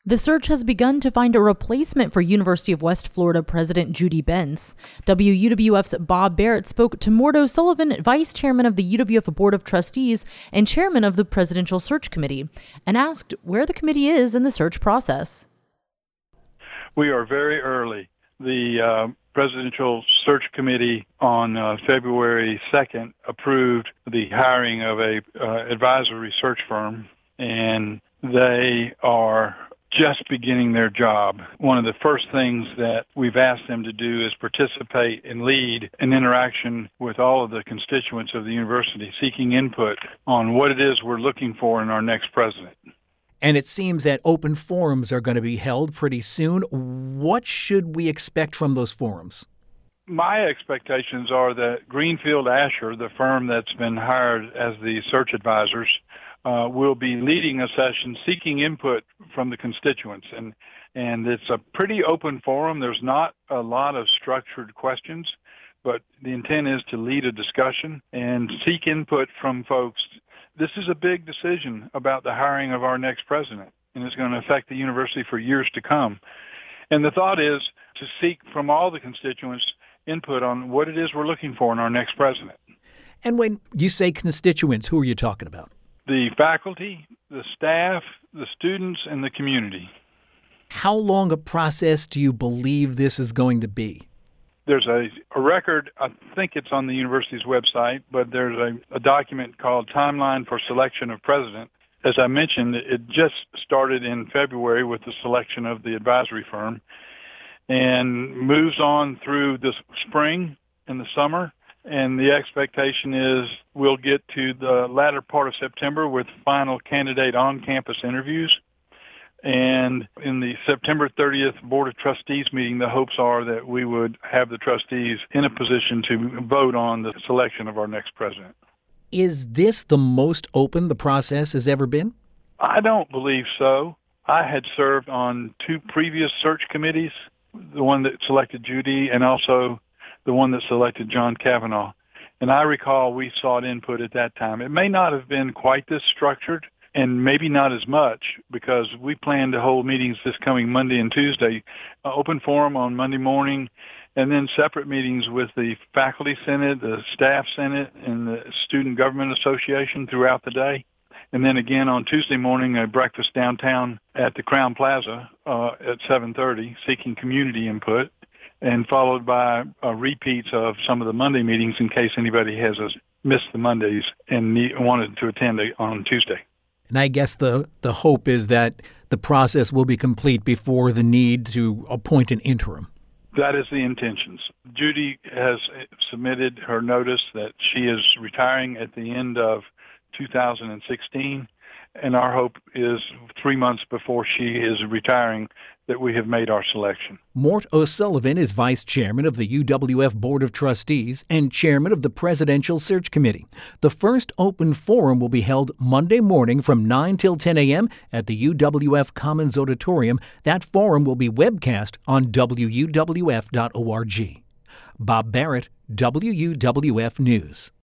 The search has begun to find a replacement for University of West Florida President Judy Bentz. WUWF's Bob Barrett spoke to Mort O'Sullivan, Vice Chairman of the UWF Board of Trustees and Chairman of the Presidential Search Committee, and asked where the committee is in the search process. We are very early. The Presidential Search Committee on February 2nd approved the hiring of a advisory search firm, and they are just beginning their job. One of the first things that we've asked them to do is participate and lead an interaction with all of the constituents of the university, seeking input on what it is we're looking for in our next president. And it seems that open forums are going to be held pretty soon. What should we expect from those forums? My expectations are that Greenfield Asher, the firm that's been hired as the search advisors, will be leading a session seeking input from the constituents. And it's a pretty open forum. There's not a lot of structured questions, but the intent is to lead a discussion and seek input from folks. This is a big decision about the hiring of our next president, and it's going to affect the university for years to come. And the thought is to seek from all the constituents input on what it is we're looking for in our next president. And when you say constituents, who are you talking about? The faculty, the staff, the students, and the community. How long a process do you believe this is going to be? There's a record, I think it's on the university's website, but there's a document called Timeline for Selection of President. As I mentioned, it just started in February with the selection of the advisory firm and moves on through the spring and the summer. And the expectation is we'll get to the latter part of September with final candidate on-campus interviews. And in the September 30th Board of Trustees meeting, the hopes are that we would have the trustees in a position to vote on the selection of our next president. Is this the most open the process has ever been? I don't believe so. I had served on two previous search committees, the one that selected Judy and also the one that selected John Kavanaugh. And I recall we sought input at that time. It may not have been quite this structured and maybe not as much because we plan to hold meetings this coming Monday and Tuesday, open forum on Monday morning, and then separate meetings with the Faculty Senate, the Staff Senate, and the Student Government Association throughout the day. And then again on Tuesday morning, a breakfast downtown at the Crown Plaza at 7:30, seeking community input, and followed by repeats of some of the Monday meetings in case anybody has missed the Mondays and wanted to attend on Tuesday. And I guess the hope is that the process will be complete before the need to appoint an interim. That is the intentions. Judy has submitted her notice that she is retiring at the end of 2016, and our hope is 3 months before she is retiring that we have made our selection. Mort O'Sullivan is Vice Chairman of the UWF Board of Trustees and Chairman of the Presidential Search Committee. The first open forum will be held Monday morning from 9 till 10 a.m. at the UWF Commons Auditorium. That forum will be webcast on WUWF.org. Bob Barrett, WUWF News.